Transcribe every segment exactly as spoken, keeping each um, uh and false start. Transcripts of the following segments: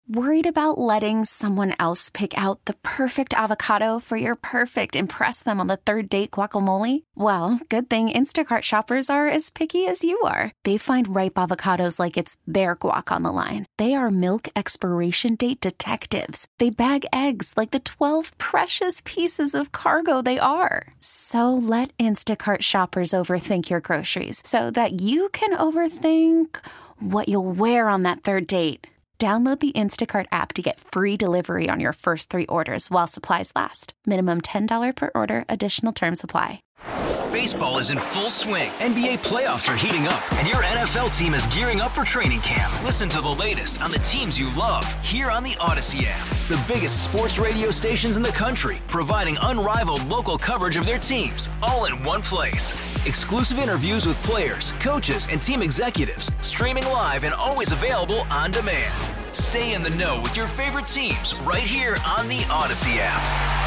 Worried about letting someone else pick out the perfect avocado for your perfect impress them on the third date guacamole? Well, good thing Instacart shoppers are as picky as you are. They find ripe avocados like it's their guac on the line. They are milk expiration date detectives. They bag eggs like the twelve precious pieces of cargo they are. So let Instacart shoppers overthink your groceries so that you can overthink what you'll wear on that third date. Download the Instacart app to get free delivery on your first three orders while supplies last. Minimum ten dollars per order. Additional terms apply. Baseball is in full swing. N B A playoffs are heating up, and your N F L team is gearing up for training camp. Listen to the latest on the teams you love here on the Odyssey app. The biggest sports radio stations in the country, providing unrivaled local coverage of their teams, all in one place. Exclusive interviews with players, coaches, and team executives, streaming live and always available on demand. Stay in the know with your favorite teams right here on the Odyssey app.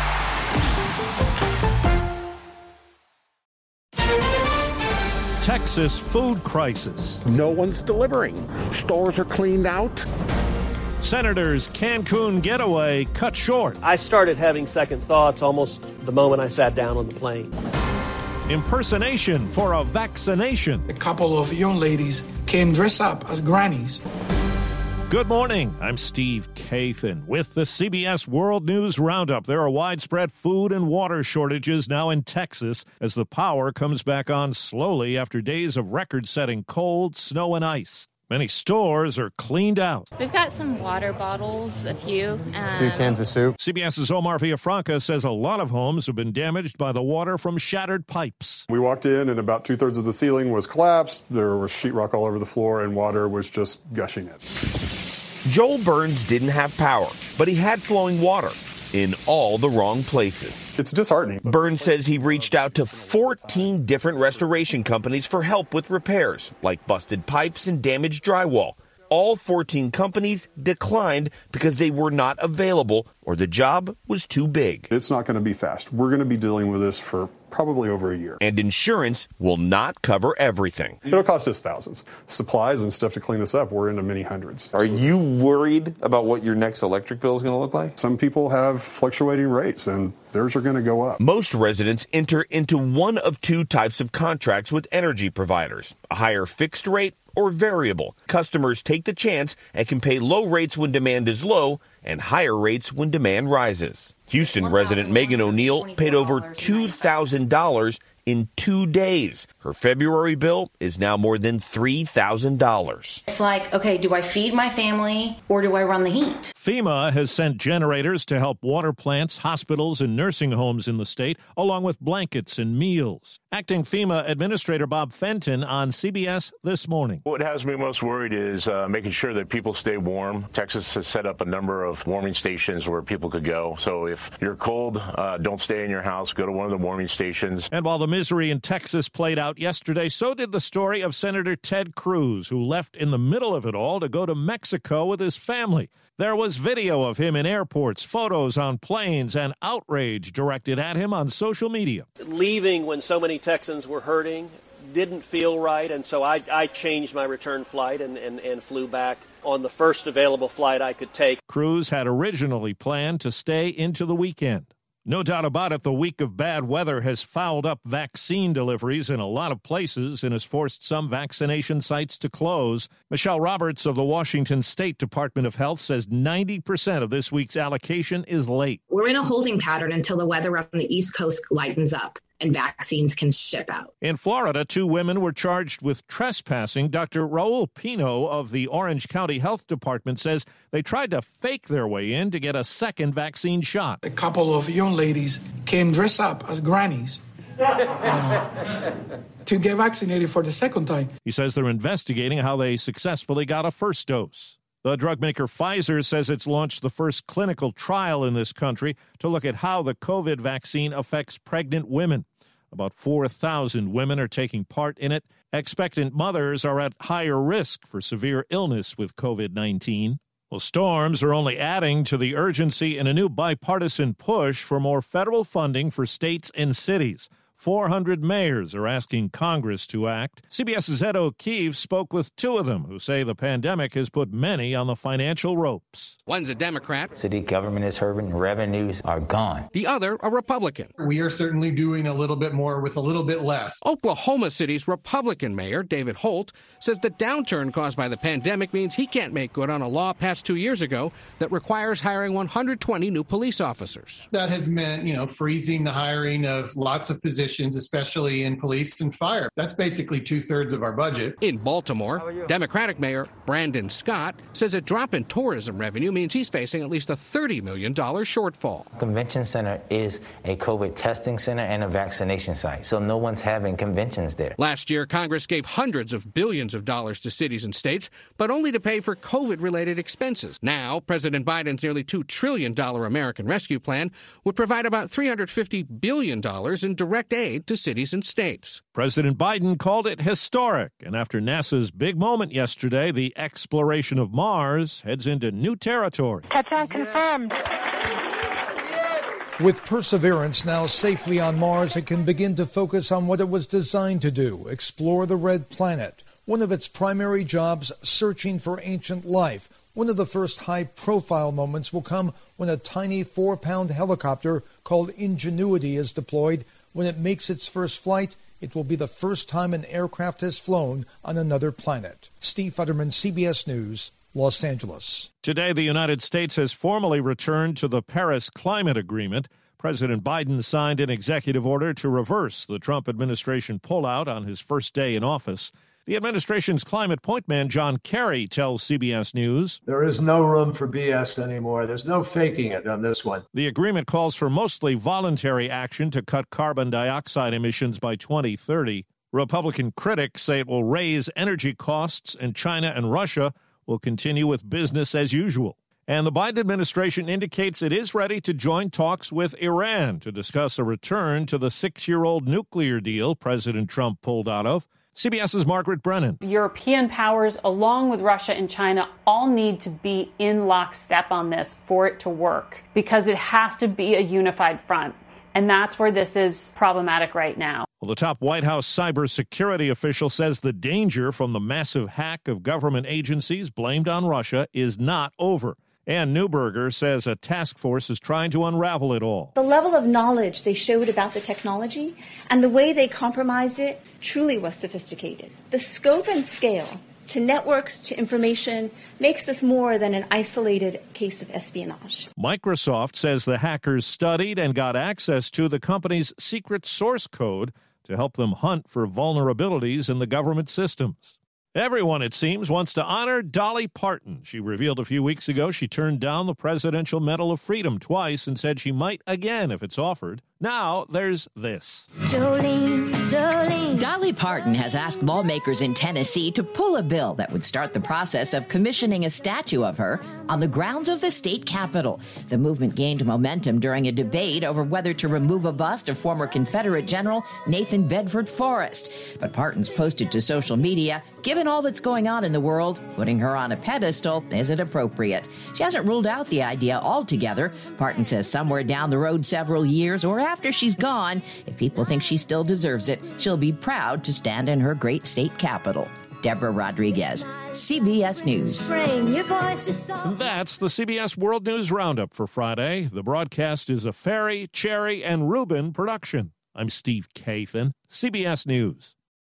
Texas food crisis. No one's delivering. Stores are cleaned out. Senators' Cancun getaway cut short. I started having second thoughts almost the moment I sat down on the plane. Impersonation for a vaccination. A couple of young ladies came dressed up as grannies. Good morning. I'm Steve Kathan with the C B S World News Roundup. There are widespread food and water shortages now in Texas as the power comes back on slowly after days of record-setting cold, snow, and ice. Many stores are cleaned out. We've got some water bottles, a few. Um, a few cans of soup. CBS's Omar Villafranca says a lot of homes have been damaged by the water from shattered pipes. We walked in and about two-thirds of the ceiling was collapsed. There was sheetrock all over the floor and water was just gushing in. Joel Burns didn't have power, but he had flowing water in all the wrong places. It's disheartening. Burns says he reached out to fourteen different restoration companies for help with repairs, like busted pipes and damaged drywall. All fourteen companies declined because they were not available or the job was too big. It's not going to be fast. We're going to be dealing with this for probably over a year. And insurance will not cover everything. It'll cost us thousands. Supplies and stuff to clean this up, we're into many hundreds. Are you worried about what your next electric bill is going to look like? Some people have fluctuating rates, and theirs are going to go up. Most residents enter into one of two types of contracts with energy providers, a higher fixed rate or variable. Customers take the chance and can pay low rates when demand is low and higher rates when demand rises. Houston resident Megan O'Neill paid over two thousand dollars in two days. Her February bill is now more than three thousand dollars. It's like, okay, do I feed my family or do I run the heat? FEMA has sent generators to help water plants, hospitals, and nursing homes in the state, along with blankets and meals. Acting FEMA Administrator Bob Fenton on C B S This Morning. What has me most worried is uh, making sure that people stay warm. Texas has set up a number of warming stations where people could go. So if you're cold, uh, don't stay in your house. Go to one of the warming stations. And while the misery in Texas played out yesterday, so did the story of Senator Ted Cruz, who left in the middle of it all to go to Mexico with his family. There was video of him in airports, photos on planes, and outrage directed at him on social media. Leaving when so many Texans were hurting didn't feel right, and so I, I changed my return flight and, and, and flew back on the first available flight I could take. Cruz had originally planned to stay into the weekend. No doubt about it, the week of bad weather has fouled up vaccine deliveries in a lot of places and has forced some vaccination sites to close. Michelle Roberts of the Washington State Department of Health says ninety percent of this week's allocation is late. We're in a holding pattern until the weather on the East Coast lightens up and vaccines can ship out. In Florida, two women were charged with trespassing. Doctor Raul Pino of the Orange County Health Department says they tried to fake their way in to get a second vaccine shot. A couple of young ladies came dressed up as grannies uh, to get vaccinated for the second time. He says they're investigating how they successfully got a first dose. The drug maker Pfizer says it's launched the first clinical trial in this country to look at how the COVID vaccine affects pregnant women. About four thousand women are taking part in it. Expectant mothers are at higher risk for severe illness with COVID nineteen. Well, storms are only adding to the urgency in a new bipartisan push for more federal funding for states and cities. four hundred mayors are asking Congress to act. CBS's Ed O'Keefe spoke with two of them who say the pandemic has put many on the financial ropes. One's a Democrat. City government is hurting. Revenues are gone. The other, a Republican. We are certainly doing a little bit more with a little bit less. Oklahoma City's Republican mayor, David Holt, says the downturn caused by the pandemic means he can't make good on a law passed two years ago that requires hiring one hundred twenty new police officers. That has meant, you know, freezing the hiring of lots of positions, especially in police and fire. That's basically two-thirds of our budget. In Baltimore, Democratic Mayor Brandon Scott says a drop in tourism revenue means he's facing at least a thirty million dollars shortfall. Convention Center is a COVID testing center and a vaccination site, so no one's having conventions there. Last year, Congress gave hundreds of billions of dollars to cities and states, but only to pay for COVID-related expenses. Now, President Biden's nearly two trillion dollars American Rescue Plan would provide about three hundred fifty billion dollars in direct aid to cities and states. President Biden called it historic, and after NASA's big moment yesterday, the exploration of Mars heads into new territory. Touchdown confirmed. With Perseverance now safely on Mars, it can begin to focus on what it was designed to do, explore the red planet. One of its primary jobs, searching for ancient life. One of the first high-profile moments will come when a tiny four-pound helicopter called Ingenuity is deployed. When it makes its first flight, it will be the first time an aircraft has flown on another planet. Steve Futterman, C B S News, Los Angeles. Today, the United States has formally returned to the Paris Climate Agreement. President Biden signed an executive order to reverse the Trump administration pullout on his first day in office. The administration's climate point man, John Kerry, tells C B S News, "There is no room for B S anymore. There's no faking it on this one." The agreement calls for mostly voluntary action to cut carbon dioxide emissions by twenty thirty. Republican critics say it will raise energy costs, and China and Russia will continue with business as usual. And the Biden administration indicates it is ready to join talks with Iran to discuss a return to the six-year-old nuclear deal President Trump pulled out of. CBS's Margaret Brennan. European powers, along with Russia and China, all need to be in lockstep on this for it to work, because it has to be a unified front. And that's where this is problematic right now. Well, the top White House cybersecurity official says the danger from the massive hack of government agencies blamed on Russia is not over. Ann Neuberger says a task force is trying to unravel it all. The level of knowledge they showed about the technology and the way they compromised it truly was sophisticated. The scope and scale to networks, to information, makes this more than an isolated case of espionage. Microsoft says the hackers studied and got access to the company's secret source code to help them hunt for vulnerabilities in the government systems. Everyone, it seems, wants to honor Dolly Parton. She revealed a few weeks ago she turned down the Presidential Medal of Freedom twice and said she might again if it's offered. Now there's this. Jolene, Jolene. Dolly Parton has asked lawmakers in Tennessee to pull a bill that would start the process of commissioning a statue of her on the grounds of the state capitol. The movement gained momentum during a debate over whether to remove a bust of former Confederate General Nathan Bedford Forrest. But Parton's posted to social media, given all that's going on in the world, putting her on a pedestal isn't appropriate. She hasn't ruled out the idea altogether. Parton says somewhere down the road several years or after she's gone, if people think she still deserves it, she'll be proud to stand in her great state capitol. Deborah Rodriguez, C B S News. That's the C B S World News Roundup for Friday. The broadcast is a Ferry, Cherry, and Rubin production. I'm Steve Kathan, C B S News.